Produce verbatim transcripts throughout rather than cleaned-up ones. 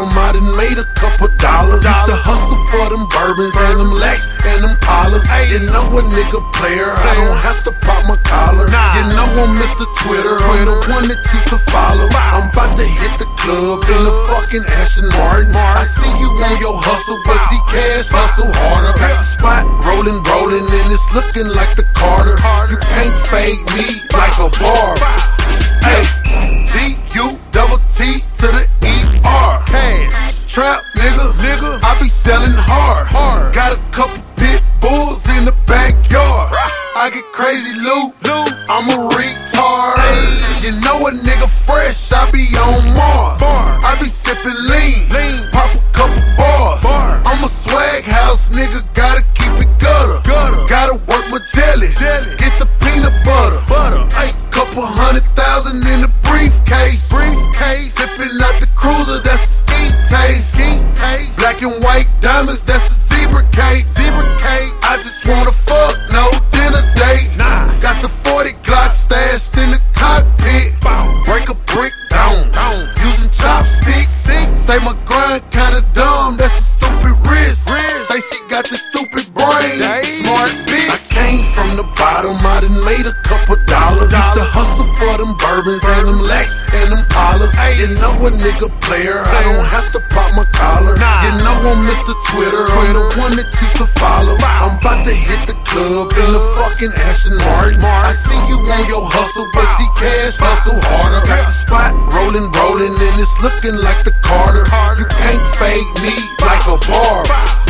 bottom, I done made a couple dollars. Used to hustle for them bourbons and them Lex and them Pollas. You know a nigga player, I don't have to pop my collar. You know I'm Mister Twitter, I'm the one that used to follow. I'm about to hit the club in the fucking Aston Martin. I see you on your hustle, but the cash hustle harder. Got the spot rolling, rolling, and it's looking like the Carter. You can't fade me like a bar. Hey, D U double T to the E R. Cash, trap nigga, nigga. I be selling hard. hard. Got a couple pit bulls in the backyard. I get crazy loot, loot. I'm a retard. Hey, you know a nigga fresh, I be on Mars. I be sipping lean, lean. Pop a couple bars. Bar. I'm a swag house nigga, gotta keep it gutter. gutter. Gotta work my jelly, jelly. Get the peanut butter. butter. Hey, couple hundred thousand in the briefcase. Briefcase. Sipping out the cruiser, that's a ski taste. Ski taste. Black and white diamonds, that's a zebra cake. Zebra cake. I just wanna fuck, no dinner date. Nah. Got the forty Glock stashed in the cockpit. Bow. Break a brick down, down. Using chopsticks. Say my grind kinda dumb, that's a stupid wrist. wrist. Say she got the stupid brain, smart bitch. I came from the bottom, I done made a couple dollars. Used to hustle for them bourbons and them Lex and them Pollas. You know a nigga player, I don't have to pop my collar. You know I'm Mister Twitter, I'm the one that used to follow. I'm about to hit the club in the fucking Aston Martin. I see you on your hustle, but the cash hustle harder. Got the spot rolling, rolling, and it's looking like the Carter. You can't fade me like a bar.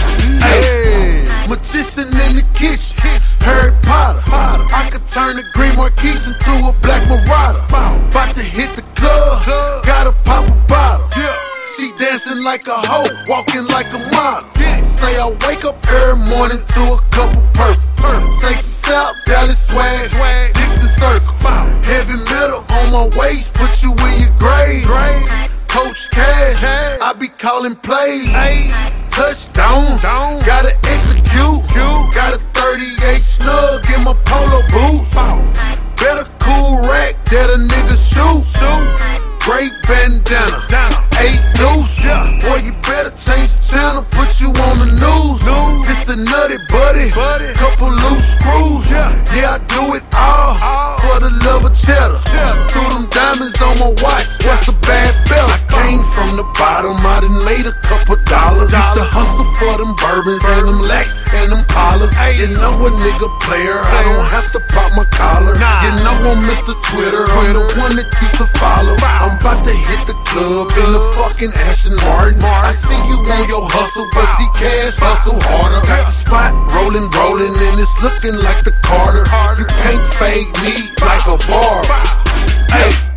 Hey, magician in the kitchen, Harry Potter. I could turn the green Marquise into a black Marauder. About to hit the club, gotta pop a bottle. She dancing like a hoe, walking like a model. Say I wake up every morning to a couple purple. Say she South Dallas swag, Dixon Circle. Heavy metal on my waist, put you in your grave. Coach Cash, I be calling plays. Touchdown, gotta execute. Got a thirty-eight snug in my polo boots. Better cool rack that a nigga shoot. Great bandana, eight loose. Boy, you better change the channel, put you on the news. It's the nutty buddy, couple loose screws. Yeah, I do it all for the love of cheddar. Threw them diamonds on my watch, what's a bad belt? I came from the bottom, I done made a couple dollars. Used to hustle for them bourbons and them Lex and them Pollas. You know a nigga player, I don't have to pop my collar. You know I'm Mister Twitter, I'm the one that used to follow. I'm about to hit the club in the fucking Aston Martin. I see you on your hustle, but the cash hustle harder. Got the spot rolling, rolling, and it's looking like the Carter. You can't fade me like a bar. Hey.